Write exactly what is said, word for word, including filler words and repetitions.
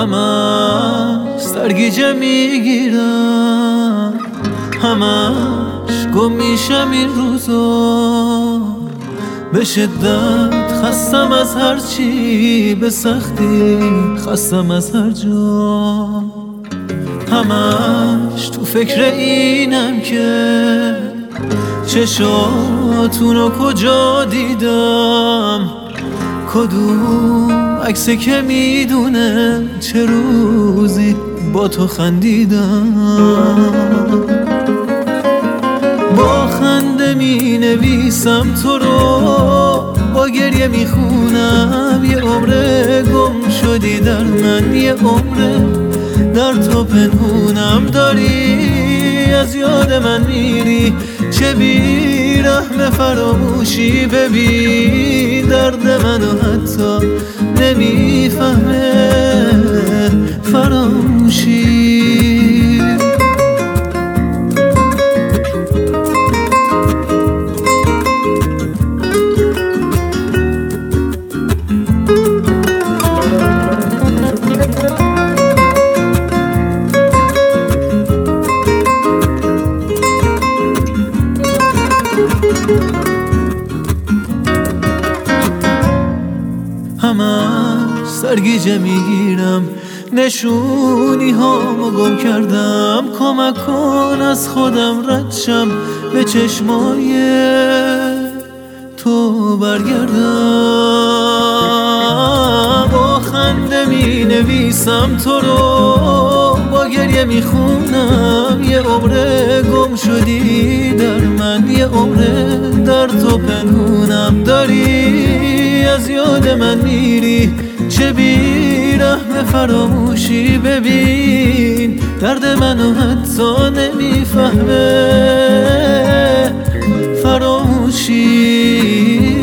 همه سرگیجه میگیرم، همش گم میشم این روزا. به شدت خستم از هر چی، به سختی خستم از هر جا. همش تو فکر اینم که چشاتونو کجا دیدم، کدوم عکسه که میدونه چه روزی با تو خندیدم. با خنده می نویسم تو رو، با گریه می خونم یه عمره گم شدی در من، یه عمره در تو پنهونم. داری از یاد من میری، چه بی رحم فراموشی. ببین درد منو حتی نمیفهمه فراموشی. همه سرگیجه میگیرم، نشونی هامو گم کردم. کمک کن از خودم رد شم، به چشمای تو برگردم. با خنده می نویسم تو رو، با گریه می خونم یه عمره گم شدی در من، یه عمره در تو پنهونم. داری از یاد من میری، چه بی رحم فراموشی. ببین درد منو حتی نمیفهمه فراموشی.